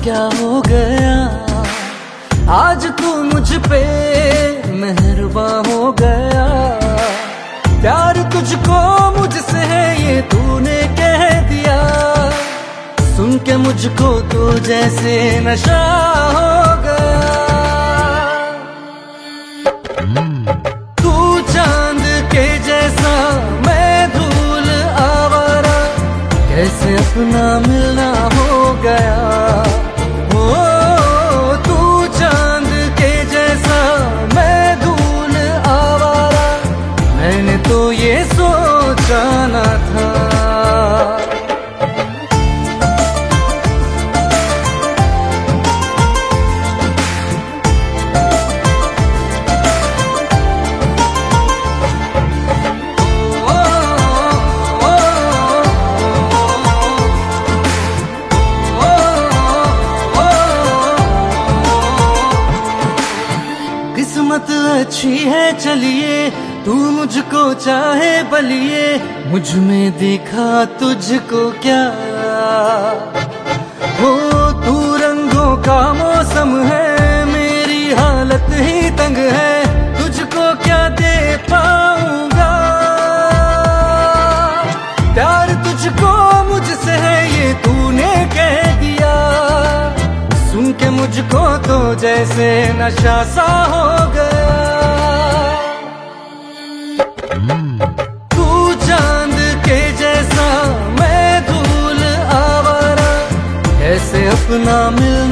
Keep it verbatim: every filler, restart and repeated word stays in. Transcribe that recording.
क्या हो गया, आज तू मुझ पे मेहरबान हो गया। प्यार तुझको मुझसे है ये तूने कह दिया, सुन के मुझको तो जैसे नशा हो गया। तू चांद के जैसा मैं धूल आवारा, कैसे अपना मिलना हो गया। ओ तू चांद के जैसा मैं धूल आवारा, मैंने तो ये सोचा न था। किस्मत अच्छी है चलिए, तू मुझको चाहे बलिए, मुझ में देखा तुझको क्या। हो तू रंगों का मौसम है, मेरी हालत ही तंग है, तुझको क्या दे पाऊंगा। प्यार तुझको मुझसे है ये तूने कह दिया, सुन के मुझको तो जैसे नशा सा हो गया। तू चांद के जैसा मैं धूल आवारा, कैसे अपना मिल